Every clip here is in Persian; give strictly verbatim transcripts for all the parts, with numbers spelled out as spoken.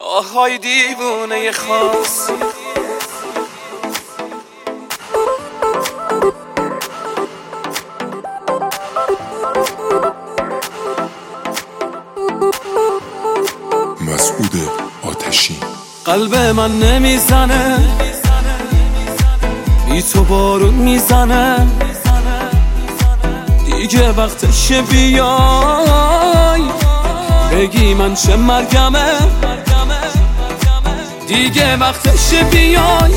آهای دیوونه خاص. مسعود آتشین. قلب من نمیزنه بی تو بارون میزنه، دیگه وقتشه بیای بگی من چه مرگمه، دیگه وقتشه بیای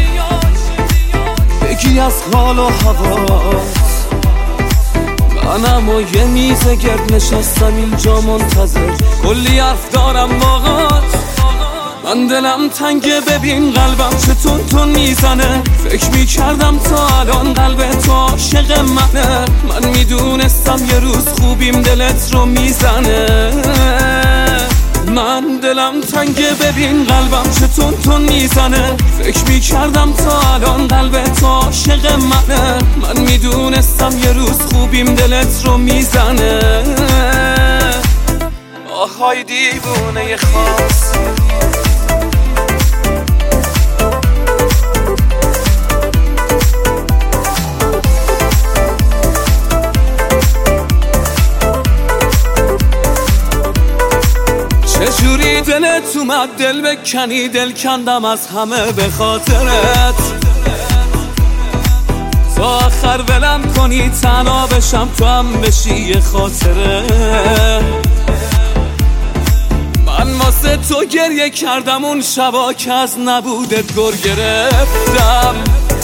بگی از حال و هواست. منم و یه میز گرد نشستم اینجا منتظر، کلی حرف دارم باهات. من دلم تنگه ببین قلبم چه تون تون میزنه، فکر میکردم تا الان قلب تو عاشق منه. من میدونستم یه روز خوبیم دلت رو میزنه. من دلم تنگه ببین قلبم چه تون تون میزنه، فکر میکردم تا الان قلب تو عاشق منه. من میدونستم یه روز خوبیم دلت رو میزنه. آهای دیوونه خاص. چجوری دلت اومد دل بکنی، دل کندم از همه به خاطرت. تا آخر ولم کنی تنها بشم تو هم بشی یه خاطره. من واسه تو گریه کردم اون شبا که از نبودت گر گرفتم،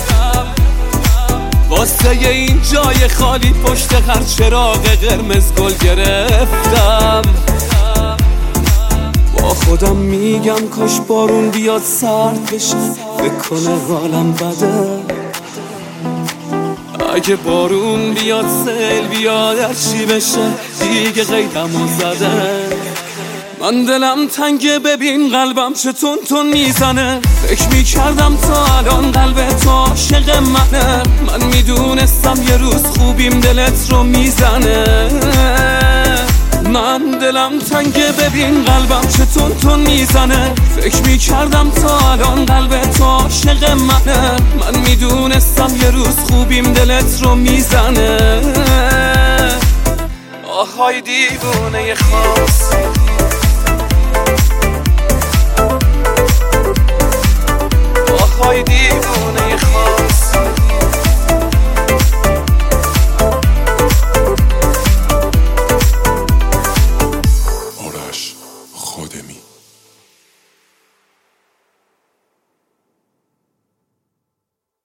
واسه این جای خالی پشت هر چراغ قرمز گل گرفتم. با خودم میگم کاش بارون بیاد سرد بشه، بکنه حالم بده. اگه بارون بیاد سیل بیاد هرچی بشه دیگه قیدمو زده. من دلم تنگه ببین قلبم چه تون تون میزنه، فکر میکردم تا الان قلب تو عاشق منه. من میدونستم یه روز خوبیم دلت رو میزنه. من دلم تنگه ببین قلبم چه تون تون میزنه، فکر میکردم تا الان قلب تو عاشق منه. من میدونستم یه روز خوبیم دلت رو میزنه. آهای دیوونه خاص.